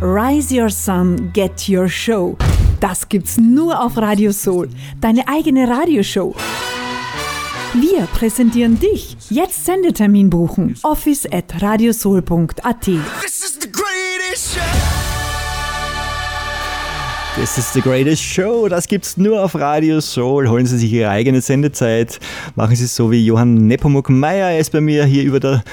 Rise Your Sun, Get Your Show. Das gibt's nur auf Radio Soul, deine eigene Radioshow. Wir präsentieren dich. Jetzt Sendetermin buchen. office@radiosoul.at. This is the greatest show. Das gibt's nur auf Radio Soul. Holen Sie sich Ihre eigene Sendezeit. Machen Sie es so wie Johann Nepomuk-Meyer. Er ist bei mir hier über die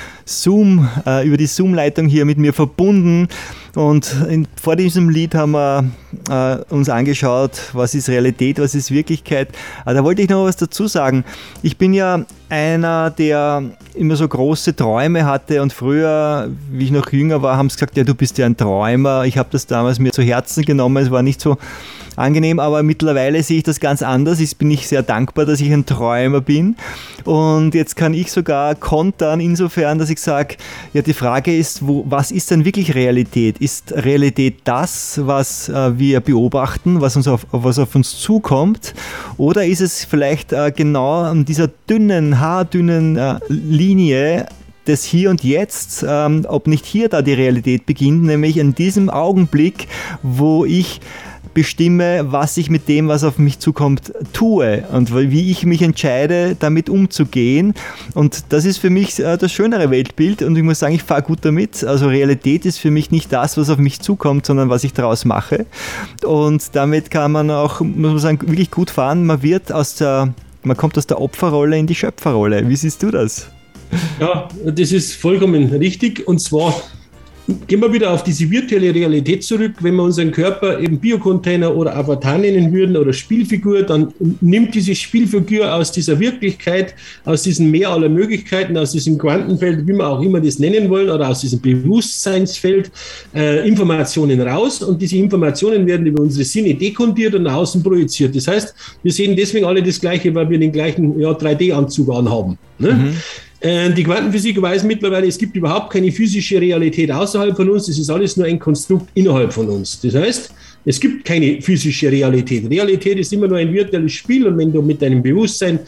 Zoom-Leitung hier mit mir verbunden. Und vor diesem Lied haben wir uns angeschaut, was ist Realität, was ist Wirklichkeit. Da wollte ich noch was dazu sagen. Ich bin ja einer, der immer so große Träume hatte, und früher, wie ich noch jünger war, haben sie gesagt, ja, du bist ja ein Träumer. Ich habe das damals mir zu Herzen genommen, es war nicht so angenehm, aber mittlerweile sehe ich das ganz anders. Ich bin sehr dankbar, dass ich ein Träumer bin, und jetzt kann ich sogar kontern insofern, dass ich sage, ja, die Frage ist, was ist denn wirklich Realität? Ist Realität das, was wir beobachten, was auf uns zukommt, oder ist es vielleicht genau an dieser haardünnen Linie des Hier und Jetzt, ob nicht hier da die Realität beginnt, nämlich in diesem Augenblick, wo ich bestimme, was ich mit dem, was auf mich zukommt, tue und wie ich mich entscheide, damit umzugehen. Und das ist für mich das schönere Weltbild, und ich muss sagen, ich fahre gut damit. Also Realität ist für mich nicht das, was auf mich zukommt, sondern was ich daraus mache. Und damit kann man auch, muss man sagen, wirklich gut fahren. Man kommt aus der Opferrolle in die Schöpferrolle. Wie siehst du das? Ja, das ist vollkommen richtig, und zwar gehen wir wieder auf diese virtuelle Realität zurück. Wenn wir unseren Körper eben Biocontainer oder Avatar nennen würden oder Spielfigur, dann nimmt diese Spielfigur aus dieser Wirklichkeit, aus diesem Meer aller Möglichkeiten, aus diesem Quantenfeld, wie wir auch immer das nennen wollen, oder aus diesem Bewusstseinsfeld Informationen raus, und diese Informationen werden über unsere Sinne dekodiert und nach außen projiziert. Das heißt, wir sehen deswegen alle das Gleiche, weil wir den gleichen 3D-Anzug anhaben. Ne? Mhm. Die Quantenphysik weiß mittlerweile, es gibt überhaupt keine physische Realität außerhalb von uns, es ist alles nur ein Konstrukt innerhalb von uns. Das heißt, es gibt keine physische Realität. Realität ist immer nur ein virtuelles Spiel, und wenn du mit deinem Bewusstsein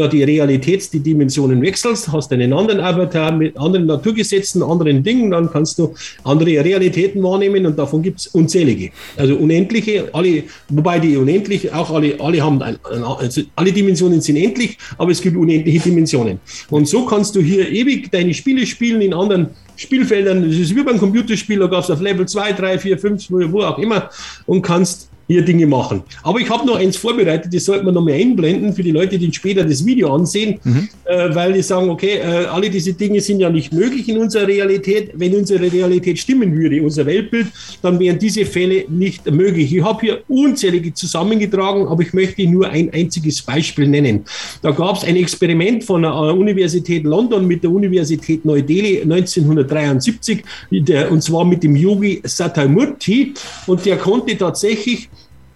die Dimensionen wechselst, hast einen anderen Avatar mit anderen Naturgesetzen, anderen Dingen, dann kannst du andere Realitäten wahrnehmen, und davon gibt es unzählige. Also unendliche, wobei die unendlich auch alle haben, also alle Dimensionen sind endlich, aber es gibt unendliche Dimensionen. Und so kannst du hier ewig deine Spiele spielen in anderen Spielfeldern. Das ist wie beim Computerspiel, da gab es auf Level 2, 3, 4, 5, wo auch immer, und kannst hier Dinge machen. Aber ich habe noch eins vorbereitet, das sollte man noch mal einblenden für die Leute, die später das Video ansehen, weil die sagen, okay, alle diese Dinge sind ja nicht möglich in unserer Realität. Wenn unsere Realität stimmen würde, unser Weltbild, dann wären diese Fälle nicht möglich. Ich habe hier unzählige zusammengetragen, aber ich möchte nur ein einziges Beispiel nennen. Da gab es ein Experiment von der Universität London mit der Universität Neu-Delhi 1973, und zwar mit dem Yogi Satyamurti, und der konnte tatsächlich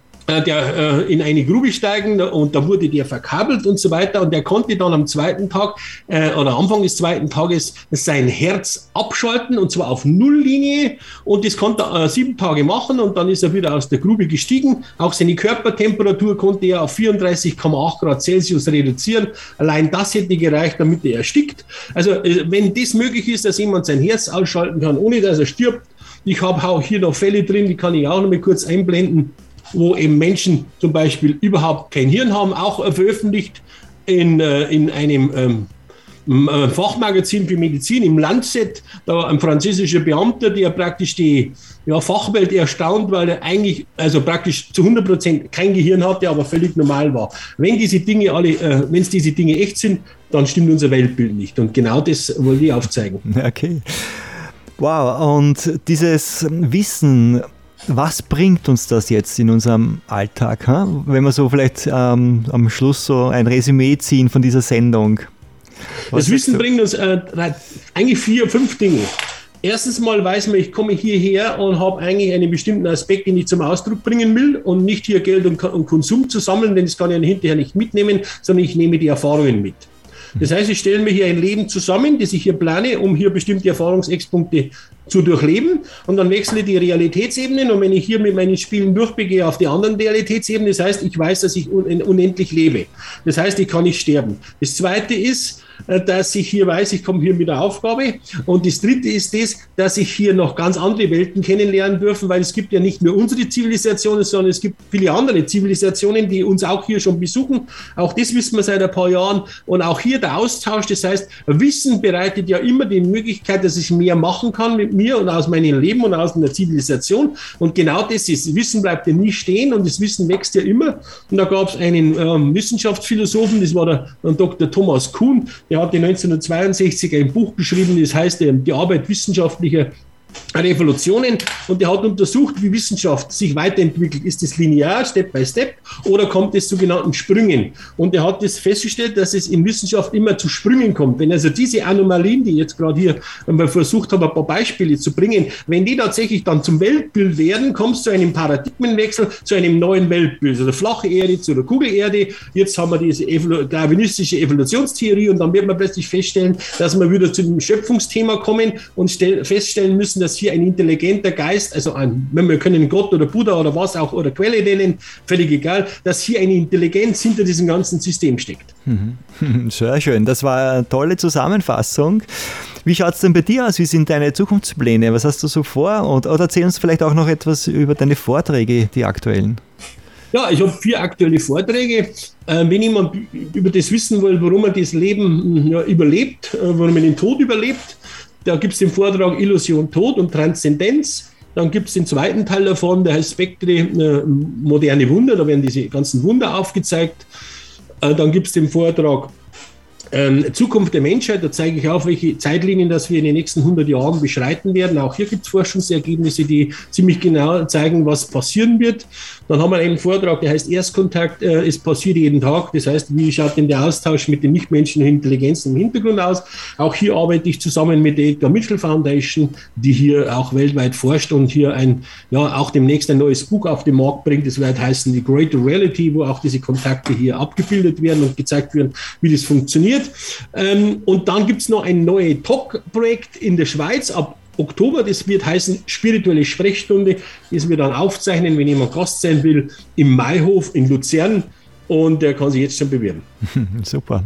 in eine Grube steigen, und da wurde der verkabelt und so weiter, und der konnte dann am zweiten Tag oder Anfang des zweiten Tages sein Herz abschalten, und zwar auf Nulllinie, und das konnte er 7 Tage machen, und dann ist er wieder aus der Grube gestiegen. Auch seine Körpertemperatur konnte er auf 34,8 Grad Celsius reduzieren. Allein das hätte gereicht, damit er erstickt. Also wenn das möglich ist, dass jemand sein Herz ausschalten kann, ohne dass er stirbt. Ich habe auch hier noch Fälle drin, die kann ich auch noch mal kurz einblenden, wo eben Menschen zum Beispiel überhaupt kein Hirn haben, auch veröffentlicht in einem Fachmagazin für Medizin, im Lancet, da ein französischer Beamter, der praktisch die Fachwelt erstaunt, weil er eigentlich, also praktisch zu 100% kein Gehirn hatte, aber völlig normal war. Wenn diese Dinge echt sind, dann stimmt unser Weltbild nicht. Und genau das wollte ich aufzeigen. Okay. Wow, und dieses Wissen, was bringt uns das jetzt in unserem Alltag? Wenn wir so vielleicht am Schluss so ein Resümee ziehen von dieser Sendung. Das Wissen bringt uns eigentlich 4, 5 Dinge. Erstens mal weiß man, ich komme hierher und habe eigentlich einen bestimmten Aspekt, den ich zum Ausdruck bringen will, und nicht hier Geld und Konsum zu sammeln, denn das kann ich hinterher nicht mitnehmen, sondern ich nehme die Erfahrungen mit. Das heißt, ich stelle mir hier ein Leben zusammen, das ich hier plane, um hier bestimmte Erfahrungseckpunkte zu durchleben, und dann wechsle die Realitätsebenen, und wenn ich hier mit meinen Spielen durchbegehe auf die anderen Realitätsebenen, das heißt, ich weiß, dass ich unendlich lebe. Das heißt, ich kann nicht sterben. Das Zweite ist, dass ich hier weiß, ich komme hier mit der Aufgabe. Und das Dritte ist das, dass ich hier noch ganz andere Welten kennenlernen dürfen, weil es gibt ja nicht nur unsere Zivilisation, sondern es gibt viele andere Zivilisationen, die uns auch hier schon besuchen. Auch das wissen wir seit ein paar Jahren. Und auch hier der Austausch, das heißt, Wissen bereitet ja immer die Möglichkeit, dass ich mehr machen kann mit mir und aus meinem Leben und aus einer Zivilisation. Und genau das ist, Wissen bleibt ja nie stehen und das Wissen wächst ja immer. Und da gab es einen Wissenschaftsphilosophen, das war der Dr. Thomas Kuhn, der hat 1962 ein Buch geschrieben, das heißt die Arbeit wissenschaftlicher Revolutionen, und der hat untersucht, wie Wissenschaft sich weiterentwickelt. Ist es linear, Step by Step, oder kommt es zu sogenannten Sprüngen? Und er hat das festgestellt, dass es in Wissenschaft immer zu Sprüngen kommt. Wenn also diese Anomalien, die ich jetzt gerade hier versucht habe, ein paar Beispiele zu bringen, wenn die tatsächlich dann zum Weltbild werden, kommt es zu einem Paradigmenwechsel, zu einem neuen Weltbild. Also der flache Erde zu der Kugelerde. Jetzt haben wir diese darwinistische Evolutionstheorie, und dann wird man plötzlich feststellen, dass wir wieder zu dem Schöpfungsthema kommen und feststellen müssen, dass hier ein intelligenter Geist, also wir können Gott oder Buddha oder was auch oder Quelle nennen, völlig egal, dass hier eine Intelligenz hinter diesem ganzen System steckt. Sehr schön, das war eine tolle Zusammenfassung. Wie schaut es denn bei dir aus? Wie sind deine Zukunftspläne? Was hast du so vor? Oder erzähl uns vielleicht auch noch etwas über deine Vorträge, die aktuellen. Ja, ich habe 4 aktuelle Vorträge. Wenn jemand über das wissen will, warum man das Leben überlebt, warum man den Tod überlebt, da gibt es den Vortrag Illusion, Tod und Transzendenz. Dann gibt es den zweiten Teil davon, der heißt Spektre, moderne Wunder. Da werden diese ganzen Wunder aufgezeigt. Dann gibt es den Vortrag Zukunft der Menschheit. Da zeige ich auf, welche Zeitlinien das wir in den nächsten 100 Jahren beschreiten werden. Auch hier gibt es Forschungsergebnisse, die ziemlich genau zeigen, was passieren wird. Dann haben wir einen Vortrag, der heißt Erstkontakt, es passiert jeden Tag. Das heißt, wie schaut denn der Austausch mit den nichtmenschlichen Intelligenzen im Hintergrund aus? Auch hier arbeite ich zusammen mit der Edgar Mitchell Foundation, die hier auch weltweit forscht und hier auch demnächst ein neues Buch auf den Markt bringt. Das wird heißen The Great Reality, wo auch diese Kontakte hier abgebildet werden und gezeigt werden, wie das funktioniert. Und dann gibt es noch ein neues Talk-Projekt in der Schweiz ab Oktober. Das wird heißen Spirituelle Sprechstunde. Das wir dann aufzeichnen, wenn jemand Gast sein will, im Maihof in Luzern. Und der kann sich jetzt schon bewerben. Super.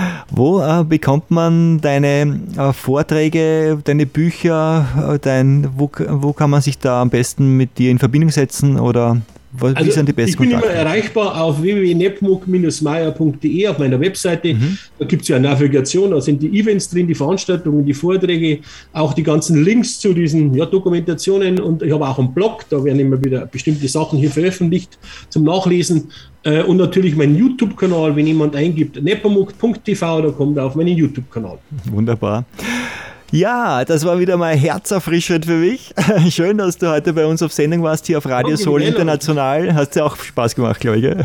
Wo bekommt man deine Vorträge, deine Bücher, wo kann man sich da am besten mit dir in Verbindung setzen oder wie sind die besten Ich bin Kontakte? immer erreichbar auf www.nepmuk-meier.de auf meiner Webseite. Da gibt es ja eine Navigation, da sind die Events drin, die Veranstaltungen, die Vorträge, auch die ganzen Links zu diesen Dokumentationen, und ich habe auch einen Blog, da werden immer wieder bestimmte Sachen hier veröffentlicht zum Nachlesen, und natürlich meinen YouTube-Kanal, wenn jemand eingibt nepomuk.tv, da kommt er auf meinen YouTube-Kanal. Wunderbar. Ja, das war wieder mal herzerfrischend für mich. Schön, dass du heute bei uns auf Sendung warst, hier auf Radio Soul International. Hast dir auch Spaß gemacht, glaube ich. Gell?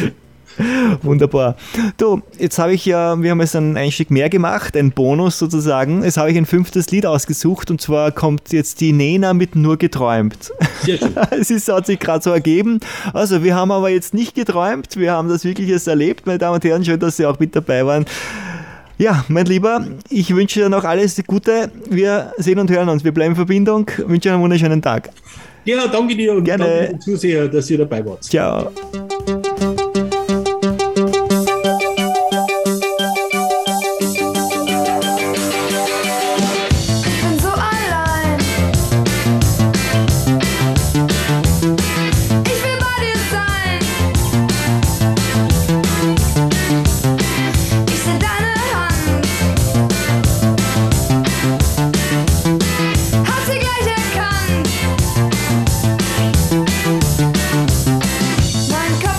Wunderbar. Du, jetzt wir haben jetzt einen Einstieg mehr gemacht, einen Bonus sozusagen. Jetzt habe ich ein 5. Lied ausgesucht, und zwar kommt jetzt die Nena mit Nur geträumt. Sehr schön. Hat sich gerade so ergeben. Also wir haben aber jetzt nicht geträumt, wir haben das wirklich erst erlebt, meine Damen und Herren. Schön, dass Sie auch mit dabei waren. Ja, mein Lieber, ich wünsche dir noch alles Gute. Wir sehen und hören uns. Wir bleiben in Verbindung. Ich wünsche dir einen wunderschönen Tag. Ja, danke dir und gerne. Danke den Zusehern, dass ihr dabei wart. Ciao. Mein Kopf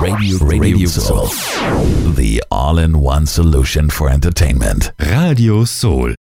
Radio Soul. The all-in-one solution for entertainment. Radio Soul.